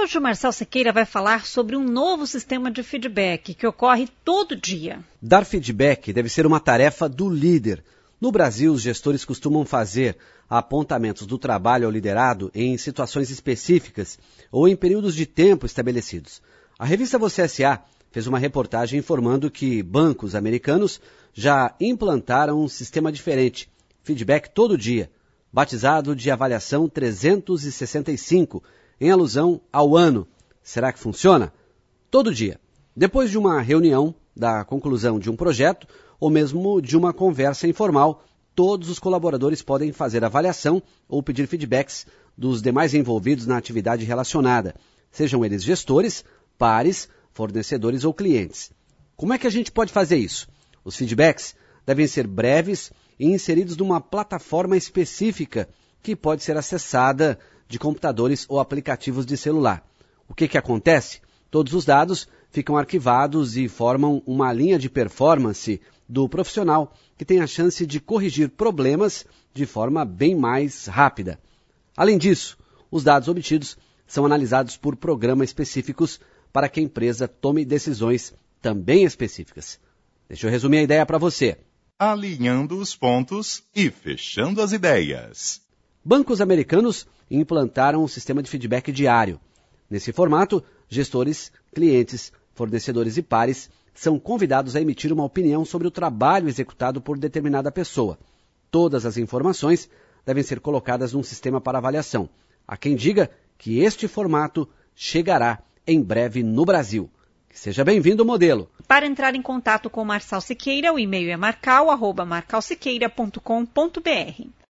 Hoje o Marcel Siqueira vai falar sobre um novo sistema de feedback que ocorre todo dia. Dar feedback deve ser uma tarefa do líder. No Brasil, os gestores costumam fazer apontamentos do trabalho ao liderado em situações específicas ou em períodos de tempo estabelecidos. A revista Você S.A. fez uma reportagem informando que bancos americanos já implantaram um sistema diferente, feedback todo dia, batizado de avaliação 365, em alusão ao ano. Será que funciona? Todo dia. Depois de uma reunião, da conclusão de um projeto ou mesmo de uma conversa informal, todos os colaboradores podem fazer avaliação ou pedir feedbacks dos demais envolvidos na atividade relacionada, sejam eles gestores, pares, fornecedores ou clientes. Como é que a gente pode fazer isso? Os feedbacks devem ser breves e inseridos numa plataforma específica que pode ser acessada de computadores ou aplicativos de celular. O que acontece? Todos os dados ficam arquivados e formam uma linha de performance do profissional que tem a chance de corrigir problemas de forma bem mais rápida. Além disso, os dados obtidos são analisados por programas específicos para que a empresa tome decisões também específicas. Deixa eu resumir a ideia para você. Alinhando os pontos e fechando as ideias. Bancos americanos implantaram um sistema de feedback diário. Nesse formato, gestores, clientes, fornecedores e pares são convidados a emitir uma opinião sobre o trabalho executado por determinada pessoa. Todas as informações devem ser colocadas num sistema para avaliação. Há quem diga que este formato chegará em breve no Brasil. Que seja bem-vindo o modelo. Para entrar em contato com o Marcel Siqueira, o e-mail é marcal@marcalsiqueira.com.br.